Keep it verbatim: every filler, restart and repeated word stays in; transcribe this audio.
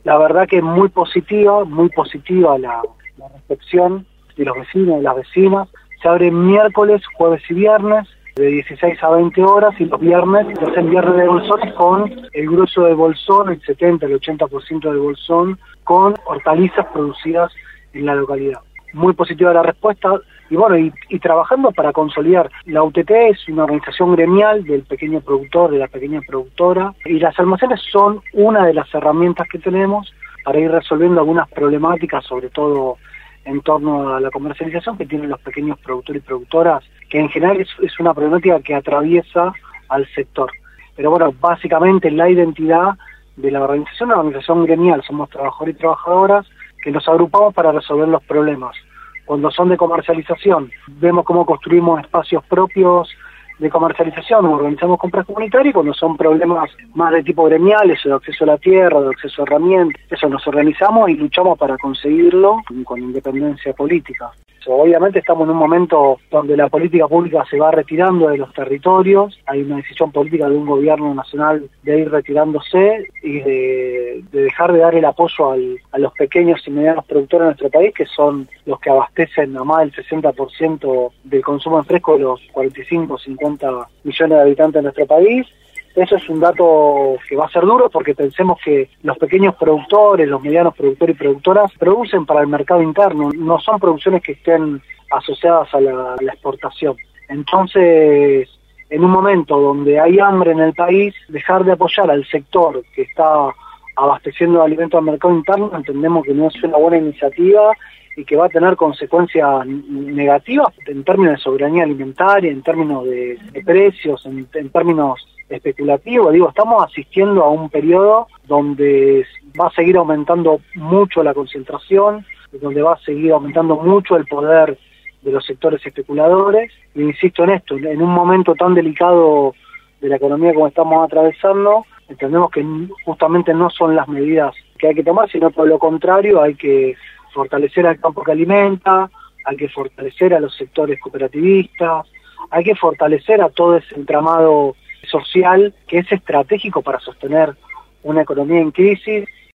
La verdad que es muy positiva, muy positiva la, la recepción de los vecinos y las vecinas. Se abre miércoles, jueves y viernes, de dieciséis a veinte horas, y los viernes se hacen viernes de bolsones con el grueso del bolsón, el setenta, el ochenta por ciento del bolsón, con hortalizas producidas en la localidad. Muy positiva la respuesta, y bueno, y, y trabajando para consolidar. La U T T es una organización gremial del pequeño productor, de la pequeña productora, y las almacenes son una de las herramientas que tenemos para ir resolviendo algunas problemáticas, sobre todo en torno a la comercialización que tienen los pequeños productores y productoras, que en general es, es una problemática que atraviesa al sector. Pero bueno, básicamente la identidad de la organización, la organización gremial, somos trabajadores y trabajadoras que nos agrupamos para resolver los problemas. Cuando son de comercialización, vemos cómo construimos espacios propios de comercialización, organizamos compras comunitarias, y cuando son problemas más de tipo gremiales, de acceso a la tierra, de acceso a herramientas, eso, nos organizamos y luchamos para conseguirlo con independencia política. Obviamente estamos en un momento donde la política pública se va retirando de los territorios, hay una decisión política de un gobierno nacional de ir retirándose y de, de dejar de dar el apoyo al, a los pequeños y medianos productores de nuestro país, que son los que abastecen a más del sesenta por ciento del consumo en fresco de los cuarenta y cinco o cincuenta millones de habitantes de nuestro país. Eso es un dato que va a ser duro, porque pensemos que los pequeños productores, los medianos productores y productoras producen para el mercado interno, no son producciones que estén asociadas a la, a la exportación. Entonces, en un momento donde hay hambre en el país, dejar de apoyar al sector que está abasteciendo de alimentos al mercado interno, entendemos que no es una buena iniciativa y que va a tener consecuencias negativas en términos de soberanía alimentaria, en términos de, de precios, en, en términos especulativo. Digo, estamos asistiendo a un periodo donde va a seguir aumentando mucho la concentración, donde va a seguir aumentando mucho el poder de los sectores especuladores, y insisto en esto, en un momento tan delicado de la economía como estamos atravesando, entendemos que justamente no son las medidas que hay que tomar, sino por lo contrario, hay que fortalecer al campo que alimenta, hay que fortalecer a los sectores cooperativistas, hay que fortalecer a todo ese entramado social que es estratégico para sostener una economía en crisis